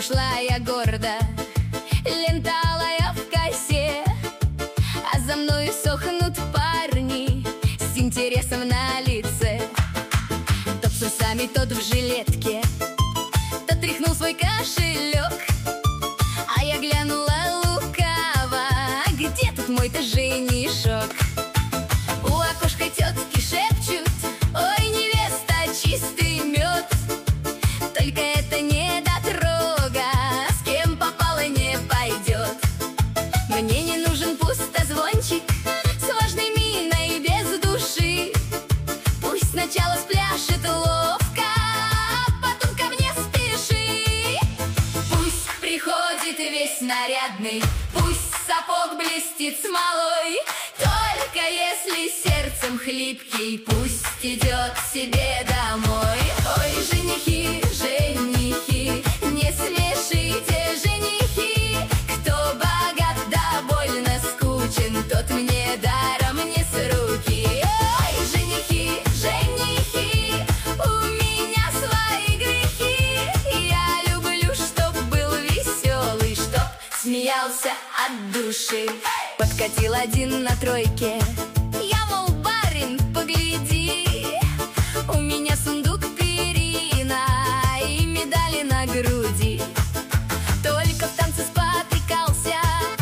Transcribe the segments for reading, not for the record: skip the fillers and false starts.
шла я гордо, лента алая в косе, а за мною сохнут парни с интересом на лице. Тот с усами, тот в жилетке, тот тряхнул свой кошелек, а я глянула лукаво: где тут мой-то женишок? У окошка тетки шепчут: ой, невеста, чистый мед. Только это недотрога, с кем попало не пойдет. Мне не нужен пустозвончик с важной миной без души. Пусть сначала спляшет ловко, а потом ко мне спеши. Пусть приходит весь нарядный, пусть сапог блестит смолой, только если сердцем хлипкий, пусть идет себе домой. Ой, женихи, женихи, не смешите, женихи. Кто богат да больно скучен, тот мне даром не с руки. Ой, женихи, женихи, у меня свои грехи. Я люблю, чтоб был веселый, чтоб смеялся от души. Подкатил один на тройке, я, мол, барин, погляди, у меня сундук перина и медали на груди. Только в танце спотыкался,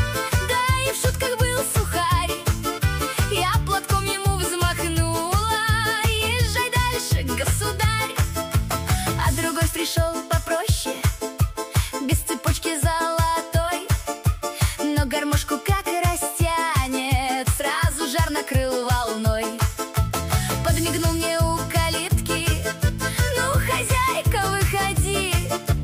да и в шутках был сухарь. Я платком ему взмахнула: езжай дальше, государь. А другой пришел попроще, без цепочки золотой, но гармошку как растянет, сразу жар накрыл волной. Подмигнул мне у калитки: ну, хозяйка, выходи.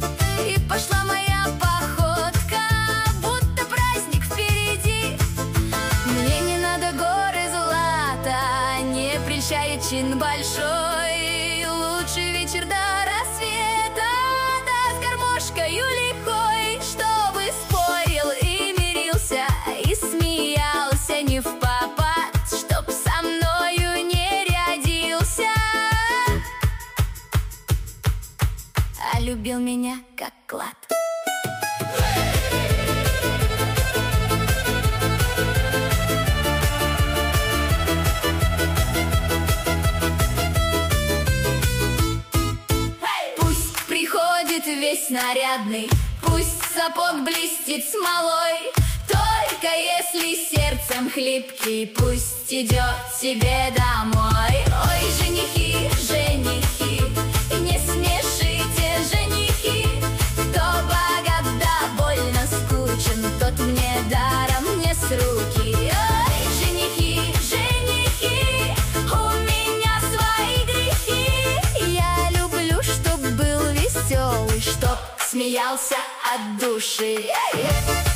И пошла моя походка, будто праздник впереди. Мне не надо горы злата, не прельщает чин большой. Лучше вечер до рассвета, да с гармошкою лихой, чтобы спорил и мирился, и смеялся не впопад, чтоб со мною не рядился, а любил меня как клад. Пусть приходит весь нарядный, пусть сапог блестит смолой, только если сердцем хлипкий, пусть идет себе домой. Ой, женихи, женихи, не смешите, женихи. Кто богат да больно скучен, тот мне даром не с руки. Ой, женихи, женихи, у меня свои грехи. Я люблю, чтоб был веселый, чтоб смеялся от души.